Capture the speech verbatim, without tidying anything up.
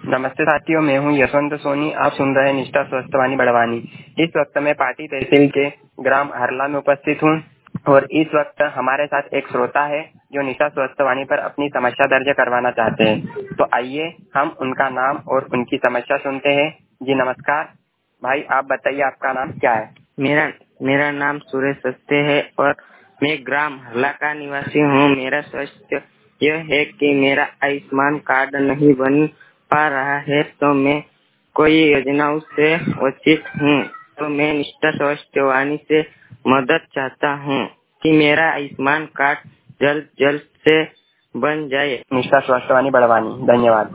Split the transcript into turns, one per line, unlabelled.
नमस्ते साथियों, मैं हूं यशवंत सोनी। आप सुन रहे हैं निष्ठा स्वस्थवानी बड़वानी। इस वक्त मैं पाटी तहसील के ग्राम हरला में उपस्थित हूं और इस वक्त हमारे साथ एक श्रोता है जो निष्ठा स्वस्थवानी पर अपनी समस्या दर्ज करवाना चाहते हैं। तो आइए हम उनका नाम और उनकी समस्या सुनते हैं। जी नमस्कार भाई, आप बताइए आपका नाम क्या है?
मेरा मेरा नाम सुरेश सस्ते है और मैं ग्राम हरला का निवासी हूँ। मेरा स्वास्थ्य यह है कि मेरा आयुष्मान कार्ड नहीं बन पा रहा है, तो मैं कोई योजनाओं से वंचित हूँ। तो मैं निष्ठा स्वास्थ्यवानी से मदद चाहता हूँ कि मेरा आयुष्मान कार्ड जल्द जल्द से बन जाए।
निष्ठा स्वस्थवानी बड़वानी, धन्यवाद।